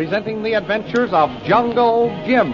presenting the adventures of Jungle Jim.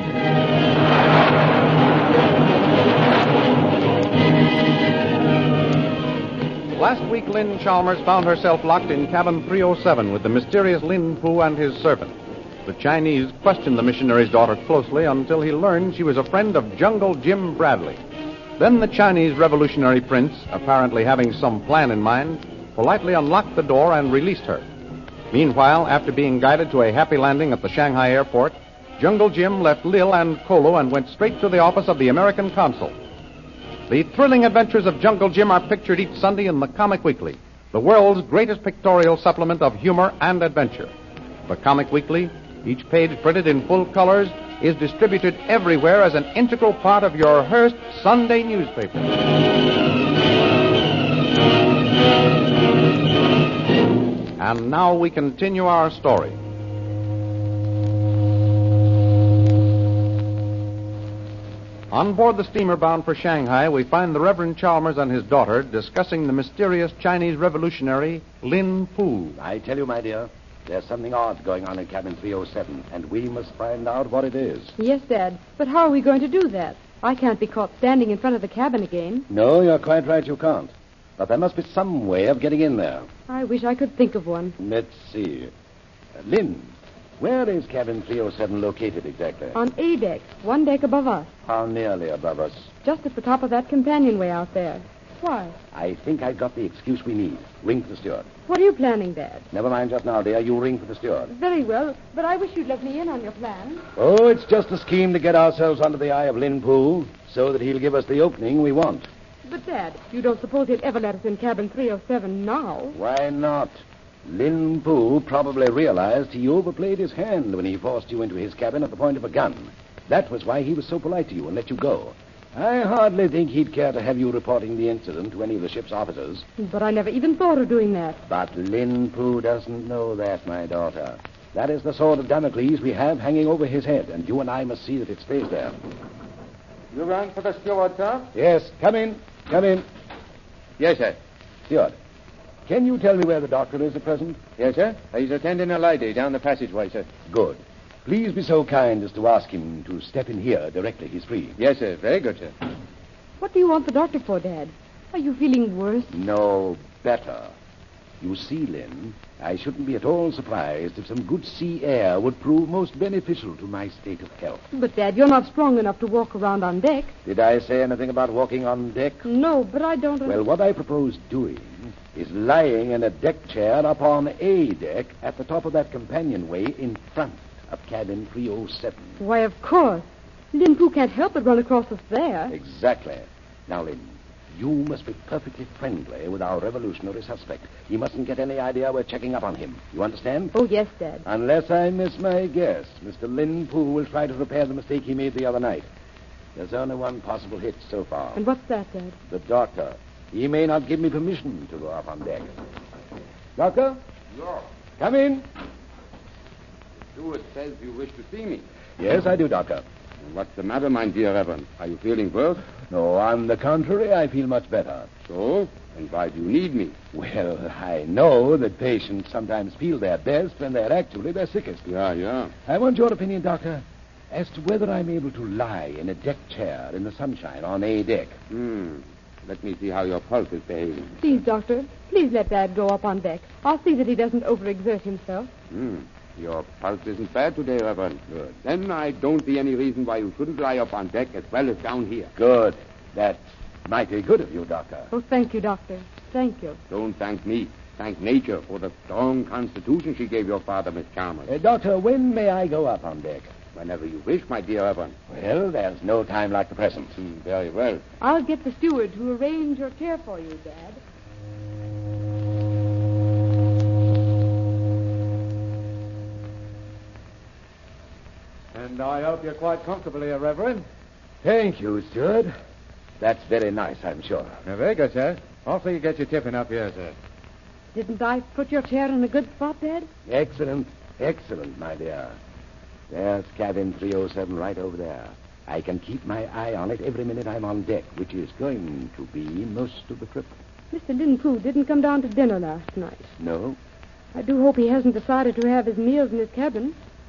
Last week, Lynn Chalmers found herself locked in cabin 307 with the mysterious Lin Pu and his servant. The Chinese questioned the missionary's daughter closely until he learned she was a friend of Jungle Jim Bradley. Then the Chinese revolutionary prince, apparently having some plan in mind, politely unlocked the door and released her. Meanwhile, after being guided to a happy landing at the Shanghai airport, Jungle Jim left Lil and Kolo and went straight to the office of the American consul. The thrilling adventures of Jungle Jim are pictured each Sunday in the Comic Weekly, the world's greatest pictorial supplement of humor and adventure. The Comic Weekly, each page printed in full colors, is distributed everywhere as an integral part of your Hearst Sunday newspaper. And now we continue our story. On board the steamer bound for Shanghai, we find the Reverend Chalmers and his daughter discussing the mysterious Chinese revolutionary Lin Pu. I tell you, my dear, there's something odd going on in cabin 307, and we must find out what it is. Yes, Dad. But how are we going to do that? I can't be caught standing in front of the cabin again. No, you're quite right, you can't. But there must be some way of getting in there. I wish I could think of one. Let's see. Lynn, where is cabin 307 located exactly? On A deck, one deck above us. How nearly above us? Just at the top of that companionway out there. Why? I think I got the excuse we need. Ring for the steward. What are you planning, Dad? Never mind just now, dear. You ring for the steward. Very well, but I wish you'd let me in on your plan. Oh, it's just a scheme to get ourselves under the eye of Lin Pu so that he'll give us the opening we want. But, Dad, you don't suppose he'll ever let us in cabin 307 now? Why not? Lin Pu probably realized he overplayed his hand when he forced you into his cabin at the point of a gun. That was why he was so polite to you and let you go. I hardly think he'd care to have you reporting the incident to any of the ship's officers. But I never even thought of doing that. But Lin Pu doesn't know that, my daughter. That is the sword of Damocles we have hanging over his head, and you and I must see that it stays there. You rang for the steward, sir? Yes, come in. Come in. Yes, sir. Steward, can you tell me where the doctor is at present? Yes, sir. He's attending a lady down the passageway, sir. Good. Please be so kind as to ask him to step in here directly he's free. Yes, sir. Very good, sir. What do you want the doctor for, Dad? Are you feeling worse? No, better. You see, Lynn, I shouldn't be at all surprised if some good sea air would prove most beneficial to my state of health. But, Dad, you're not strong enough to walk around on deck. Did I say anything about walking on deck? No, but I don't... Well, what I propose doing is lying in a deck chair up on A deck at the top of that companionway in front of cabin 307. Why, of course. Lin Pu can't help but run across us there. Exactly. Now, Lynn, you must be perfectly friendly with our revolutionary suspect. He mustn't get any idea we're checking up on him. You understand? Oh, yes, Dad. Unless I miss my guess, Mr. Lin Pu will try to repair the mistake he made the other night. There's only one possible hit so far. And what's that, Dad? The doctor. He may not give me permission to go up on deck. Doctor? Yes. Come in. The steward says you wish to see me. Yes, I do, Doctor. What's the matter, my dear Reverend? Are you feeling worse? No, on the contrary, I feel much better. So? And why do you need me? Well, I know that patients sometimes feel their best when they're actually their sickest. Yeah. I want your opinion, Doctor, as to whether I'm able to lie in a deck chair in the sunshine on A deck. Let me see how your pulse is behaving. Please, Doctor, please let Dad go up on deck. I'll see that he doesn't overexert himself. Your pulse isn't bad today, Reverend. Good. Then I don't see any reason why you shouldn't lie up on deck as well as down here. Good. That's mighty good of you, Doctor. Oh, thank you, Doctor. Thank you. Don't thank me. Thank nature for the strong constitution she gave your father, Miss Chalmers. Doctor, when may I go up on deck? Whenever you wish, my dear Reverend. Well, there's no time like the present. Very well. I'll get the steward to arrange your chair for you, Dad. And I hope you're quite comfortable here, Reverend. Thank you, Steward. That's very nice, I'm sure. Very good, sir. Also, you get your tiffin up here, sir. Didn't I put your chair in a good spot, Dad? Excellent, my dear. There's cabin 307 right over there. I can keep my eye on it every minute I'm on deck, which is going to be most of the trip. Mr. Lin Pu didn't come down to dinner last night. No? I do hope he hasn't decided to have his meals in his cabin.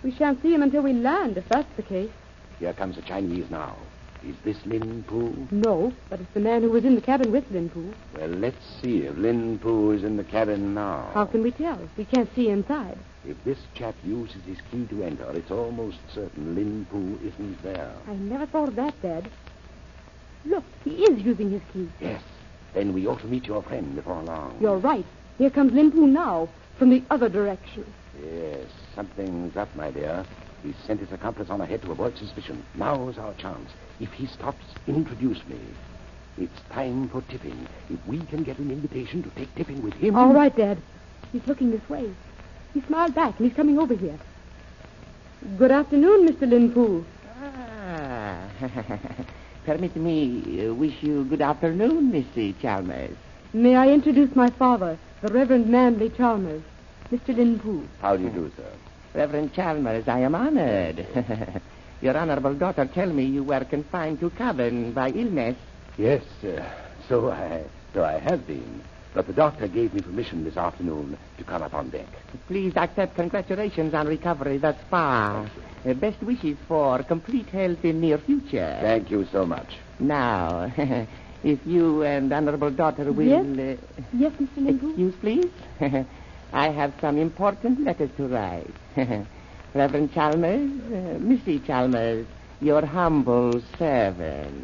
We shan't see him until we land, if that's the case. Here comes the Chinese now. Is this Lin Pu? No, but it's the man who was in the cabin with Lin Pu. Well, let's see if Lin Pu is in the cabin now. How can we tell? We can't see inside. If this chap uses his key to enter, it's almost certain Lin Pu isn't there. I never thought of that, Dad. Look, he is using his key. Yes. Then we ought to meet your friend before long. You're right. Here comes Lin Pu now, from the other direction. Yes, something's up, my dear. He sent his accomplice on ahead to avoid suspicion. Now's our chance. If he stops, introduce me. It's time for tipping. If we can get an invitation to take tipping with him... All right, Dad. He's looking this way. He smiled back, and he's coming over here. Good afternoon, Mr. Lin Pu. Ah, permit me wish you good afternoon, Missy Chalmers. May I introduce my father, the Reverend Manley Chalmers, Mr. Lin Pu. How do you do, sir? Reverend Chalmers, I am honored. Your honorable daughter tell me you were confined to cabin by illness. Yes, so I have been. But the doctor gave me permission this afternoon to come up on deck. Please accept congratulations on recovery thus far. Best wishes for complete health in near future. Thank you so much. Now, if you and honorable daughter will... Yes? Yes, Mr. Lin Pu? Excuse, please. I have some important letters to write. Reverend Chalmers, Missy Chalmers, your humble servant.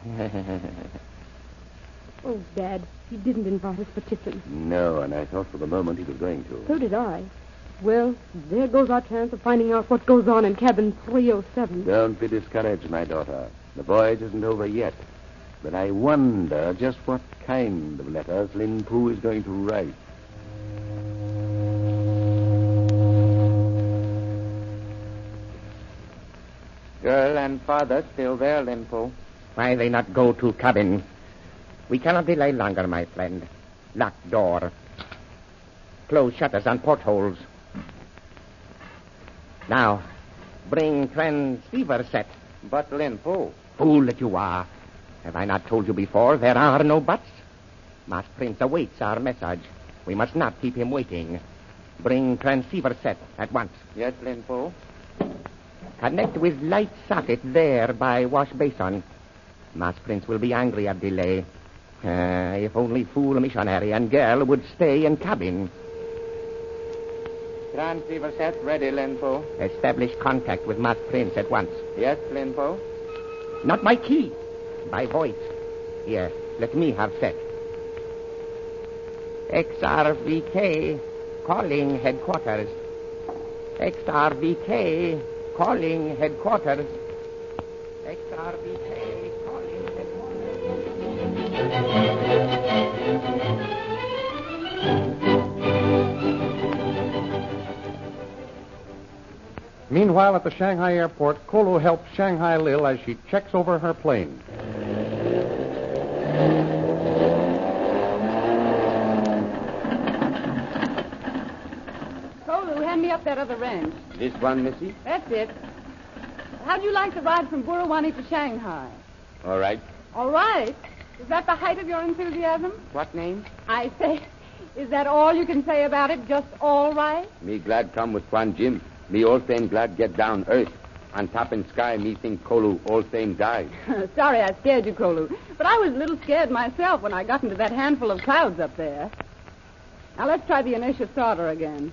Oh, Dad, he didn't invite us for tipping. No, and I thought for the moment he was going to. So did I. Well, there goes our chance of finding out what goes on in cabin 307. Don't be discouraged, my daughter. The voyage isn't over yet. But I wonder just what kind of letters Lin Pu is going to write. Girl and father still there, Lin Pu. Why they not go to cabin? We cannot delay longer, my friend. Lock door. Close shutters on portholes. Now, bring transceiver set. But, Lin Pu. Fool that you are. Have I not told you before there are no buts? Mas Prince awaits our message. We must not keep him waiting. Bring transceiver set at once. Yes, Lin Pu. Connect with light socket there by wash basin. Mas Prince will be angry at delay. If only fool missionary and girl would stay in cabin. Transceiver set ready, Lin Pu. Establish contact with Mas Prince at once. Yes, Lin Pu. Not by key. By voice. Here, let me have set. XRVK calling headquarters. XRVK calling headquarters. XRVK calling headquarters. Meanwhile, at the Shanghai airport, Kolo helps Shanghai Lil as she checks over her plane. Kolu, hand me up that other wrench. This one, Missy? That's it. How'd you like the ride from Burrawani to Shanghai? All right. All right. Is that the height of your enthusiasm? What name? I say, is that all you can say about it? Just all right? Me glad come with Quan Jim. Me all same glad get down earth. On top in sky, me think Kolu all same die. Sorry I scared you, Kolu. But I was a little scared myself when I got into that handful of clouds up there. Now let's try the inertia starter again.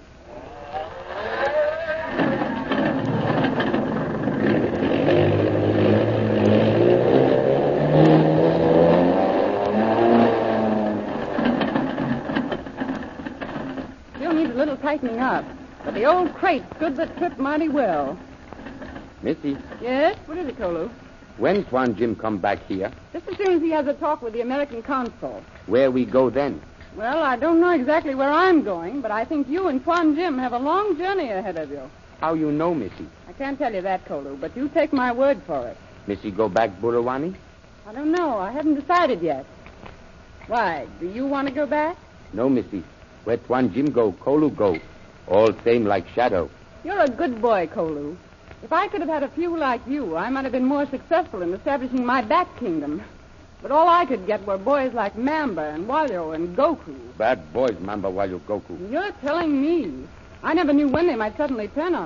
Still needs a little tightening up. But the old crate stood the trip mighty well. Missy, Yes? What is it, Kolu? when Quan Jim come back here, Just as soon as he has a talk with the American consul. where we go then? Well, I don't know exactly where I'm going, but I think you and Quan Jim have a long journey ahead of you. How you know, Missy? I can't tell you that, Kolu, but you take my word for it. Missy go back Burrawani? I don't know. I haven't decided yet. Why, do you want to go back? No, Missy. Where Quan Jim go, Kolu go. All same like shadow. You're a good boy, Kolu. If I could have had a few like you, I might have been more successful in establishing my back kingdom. But all I could get were boys like Mamba and Walyo and Goku. Bad boys, Mamba while you Goku. You're telling me. I never knew when they might suddenly turn on me.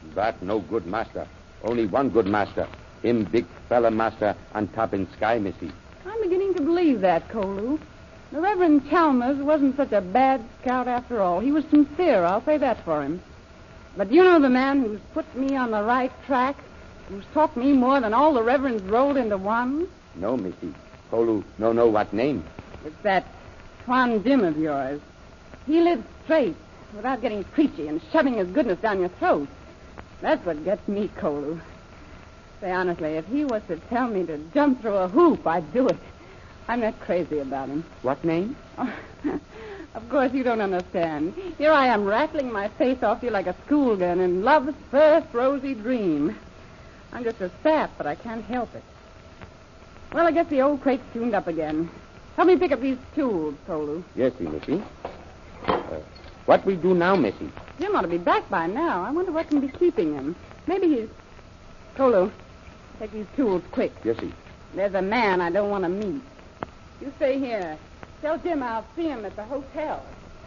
That no good master. Only one good master. Him big fella master on top in sky, missy. I'm beginning to believe that, Kolu. The Reverend Chalmers wasn't such a bad scout after all. He was sincere, I'll say that for him. But you know the man who's put me on the right track? Who's taught me more than all the reverends rolled into one? No, missy. Kolu no know what name. It's that Swan Jim of yours. He lives straight, without getting preachy and shoving his goodness down your throat. That's what gets me, Kolu. Say, honestly, if he was to tell me to jump through a hoop, I'd do it. I'm not crazy about him. What name? Oh, of course you don't understand. Here I am rattling my face off you like a schoolgirl in love's first rosy dream. I'm just a sap, but I can't help it. Well, I guess the old crate's tuned up again. Help me pick up these tools, Kolu. Yes, missy. What we do now, missy? Jim ought to be back by now. I wonder what can be keeping him. Maybe he's... Kolu, take these tools quick. Yes, sir. There's a man I don't want to meet. You stay here. Tell Jim I'll see him at the hotel.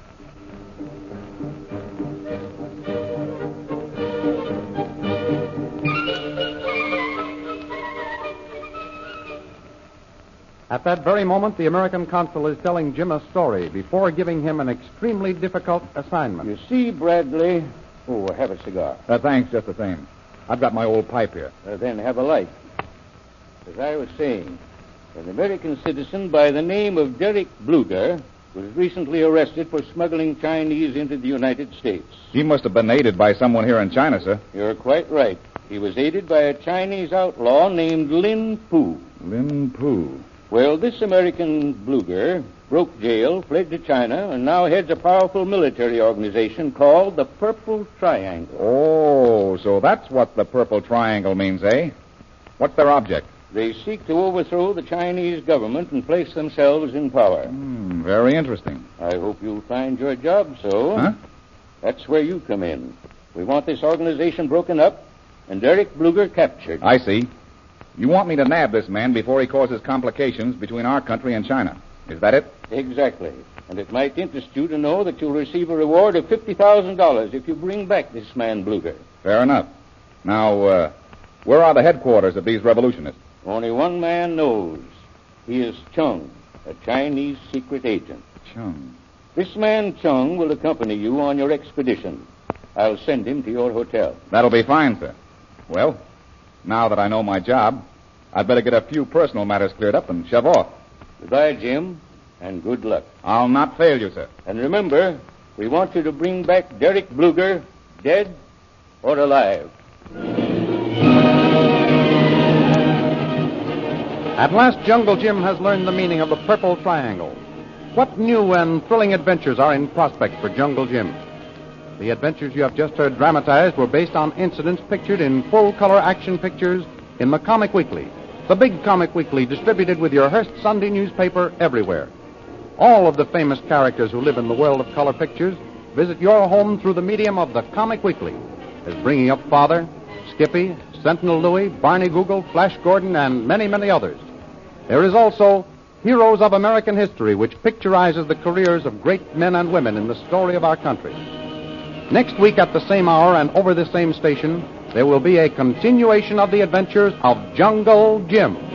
At that very moment, the American consul is telling Jim a story before giving him an extremely difficult assignment. You see, Bradley... Oh, have a cigar. Thanks, just the same. I've got my old pipe here. Then have a light. As I was saying, an American citizen by the name of Derek Bluger was recently arrested for smuggling Chinese into the United States. He must have been aided by someone here in China, sir. You're quite right. He was aided by a Chinese outlaw named Lin Pu. Lin Pu. Well, this American Bluger broke jail, fled to China, and now heads a powerful military organization called the Purple Triangle. Oh, so that's what the Purple Triangle means, eh? What's their object? They seek to overthrow the Chinese government and place themselves in power. Very interesting. I hope you'll find your job so. Huh? That's where you come in. We want this organization broken up and Derek Bluger captured. I see. You want me to nab this man before he causes complications between our country and China. Is that it? Exactly. And it might interest you to know that you'll receive a reward of $50,000 if you bring back this man Bluger. Fair enough. Now, where are the headquarters of these revolutionists? Only one man knows. He is Chung, a Chinese secret agent. Chung. This man Chung will accompany you on your expedition. I'll send him to your hotel. That'll be fine, sir. Well, now that I know my job, I'd better get a few personal matters cleared up and shove off. Goodbye, Jim, and good luck. I'll not fail you, sir. And remember, we want you to bring back Derek Bluger, dead or alive. At last, Jungle Jim has learned the meaning of the Purple Triangle. What new and thrilling adventures are in prospect for Jungle Jim? The adventures you have just heard dramatized were based on incidents pictured in full-color action pictures in the Comic Weekly, the big Comic Weekly distributed with your Hearst Sunday newspaper everywhere. All of the famous characters who live in the world of color pictures visit your home through the medium of the Comic Weekly, as Bringing Up Father, Skippy, Sentinel Louie, Barney Google, Flash Gordon, and many, many others. There is also Heroes of American History, which picturizes the careers of great men and women in the story of our country. Next week at the same hour and over this same station, there will be a continuation of the adventures of Jungle Jim.